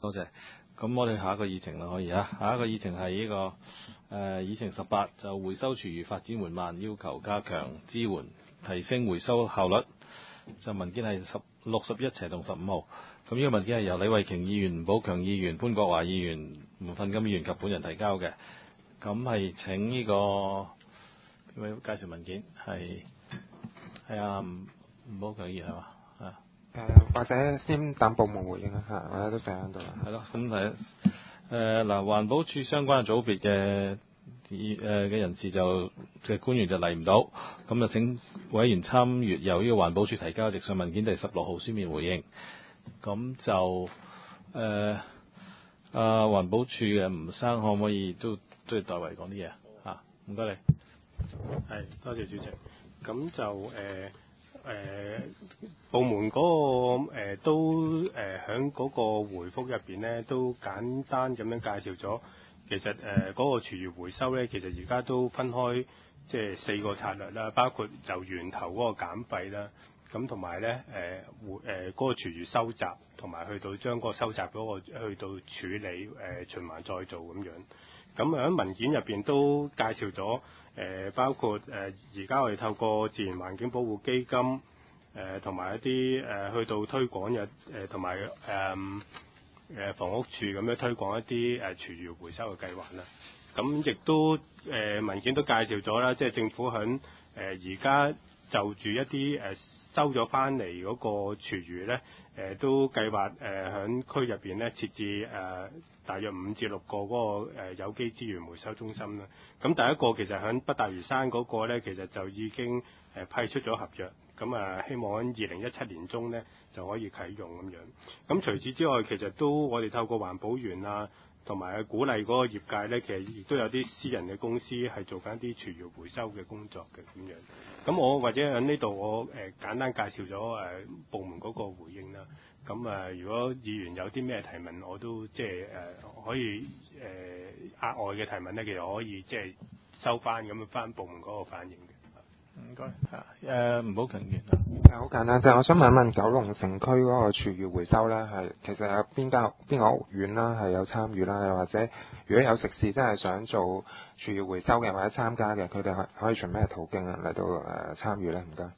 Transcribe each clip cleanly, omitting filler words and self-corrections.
多謝。咁我哋下一個議程啦，可以啊。下一個議程係呢個議程18，就回收廚餘發展緩慢，要求加強支援，提升回收效率。就文件係61/15號。咁呢個文件係由李慧瓊議員、吳寶強議員、潘國華議員、吳訓金議員及本人提交嘅。咁係請呢個邊位介紹文件？係啊，吳寶強議員係嘛？ 或者先等部門回應啊，或者都寫喺度啦。 係咯，咁嗱，環保署相關嘅組別嘅人士嘅官員就嚟唔到，咁就請委員參閱由呢個環保署提交嘅直述文件第16號書面回應。咁就環保署嘅吳生可唔可以都要代為講啲嘢啊？唔該你。 係，多謝主席。咁就部門嗰個都喺嗰個回覆入邊呢，都簡單咁樣介紹咗。其實嗰個廚餘回收呢，其實而家都分開即係4個策略啦，包括由源頭嗰個減廢啦，咁同埋呢嗰個廚餘收集，同埋去到將嗰個收集嗰個去到處理循環再造咁樣。咁喺文件入邊都介紹咗包括而家我哋透過自然環境保護基金同埋一啲去到推廣嘅同埋房屋處咁樣推廣一啲廚餘回收嘅計劃啦。咁亦都文件都介紹咗啦，即係政府喺而家就住一啲收咗翻嚟嗰個廚餘呢，都計劃喺區入邊呢設置大約5至6個嗰個有機資源回收中心啦。咁第一個其實喺北大嶼山嗰個呢，其實就已經批出咗合約，咁希望喺2017年中呢就可以啟用咁樣。咁除此之外，其實都我哋透過環保園啊，同埋鼓勵嗰個業界呢，其實亦都有啲私人嘅公司係做緊啲廚餘回收嘅工作嘅咁樣。咁我或者喺呢度我簡單介紹咗部門嗰個回應啦。咁如果議員有啲咩提問，我都即係可以額外嘅提問呢，其實可以即係收翻咁樣翻部門嗰個反應嘅。 唔該，吳寶強議員好簡單，就係我想問一問九龍城區嗰個廚餘回收咧，係其實有邊個屋苑啦係有參與啦，又或者如果有食肆真係想做廚餘回收嘅或者參加嘅，佢哋可以循咩途徑嚟到參與咧？唔該。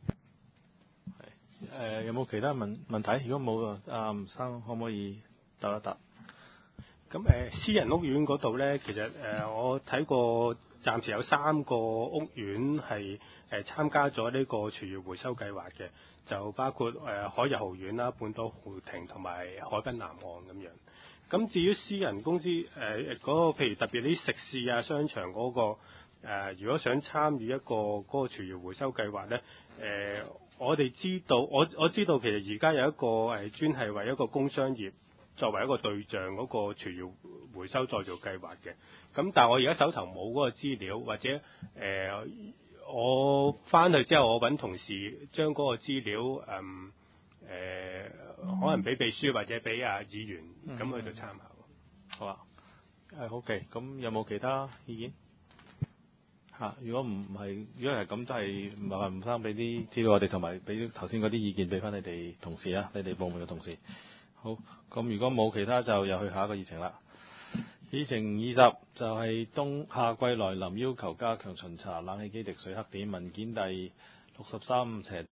有冇其他問題？如果冇，阿吳生可唔可以答一答？ 咁私人屋苑嗰度呢，其實我睇過，暫時有3個屋苑係參加咗呢個廚餘回收計劃嘅，就包括海逸豪苑啦、半島豪庭同埋海濱南岸咁樣。咁至於私人公司嗰個，譬如特別啲食肆啊、商場嗰個如果想參與一個嗰個廚餘回收計劃呢，我哋知道我知道其實而家有一個專係為一個工商業作為一個對象嗰個廚餘回收再造計劃嘅。咁但係我而家手頭冇嗰個資料，或者我翻去之後我揾同事將嗰個資料可能俾秘書或者俾議員咁去到參考。 好啊。好嘅，咁有冇其他意見？如果係咁，都係麻煩吳生俾啲資料我哋，同埋俾頭先嗰啲意見俾翻你哋同事啊，你哋部門嘅同事。好，咁如果冇其他就又去下一個議程啦。議程20就係夏季來臨，要求加強巡查冷氣機滴水黑點，文件第63/。